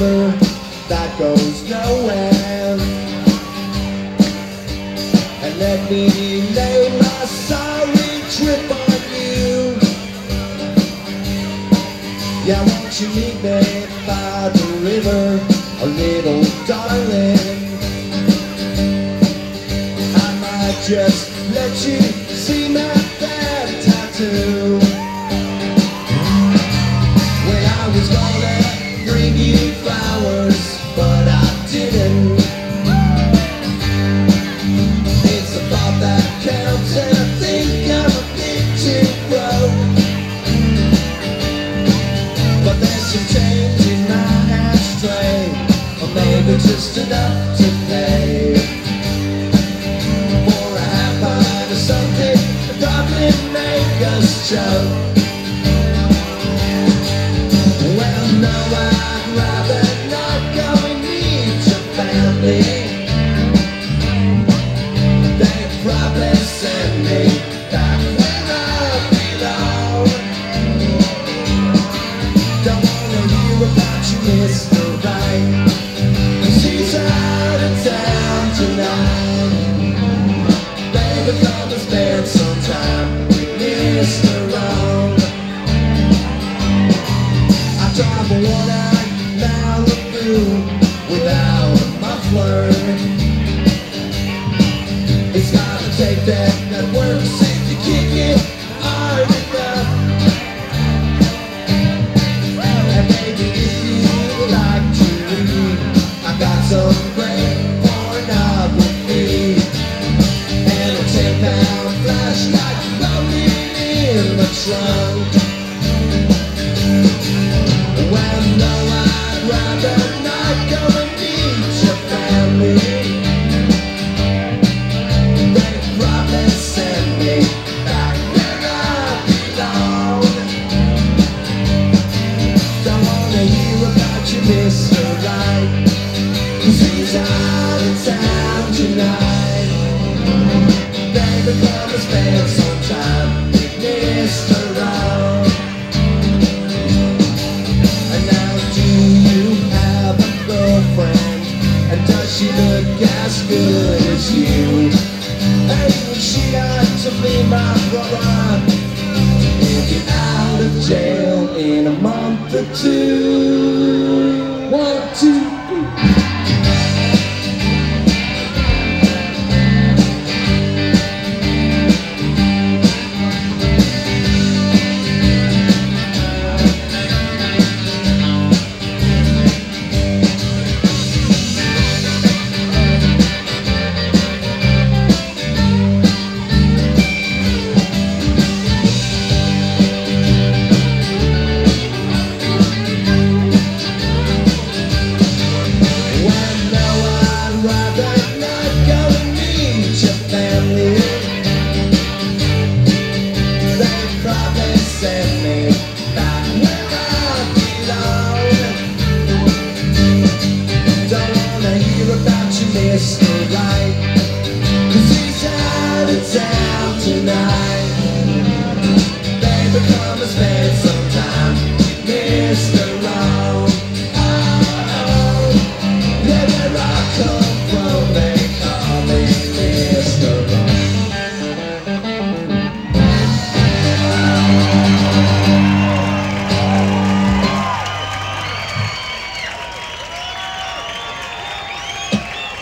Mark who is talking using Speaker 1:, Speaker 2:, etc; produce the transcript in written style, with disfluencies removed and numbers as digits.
Speaker 1: river that goes nowhere. And let me lay my sorry trip on you. Yeah, won't you meet me by the river, a little darling? I might just let you see my bad tattoo. When I was gonna bring you flowers, but I didn't. It's the thought that counts, and I think I'm a bit too broke. But there's some change in my ashtray, or maybe just enough to pay for a half pint of something that probably make us choke. Well, no, I'd rather not go and meet your family. They'd probably send me back where I belong. Don't wanna hear about you, Mr. Right, 'cause he's out of town tonight. Baby, come and spend some time with Mr. Wrong. I drive a one-eyed Malibu.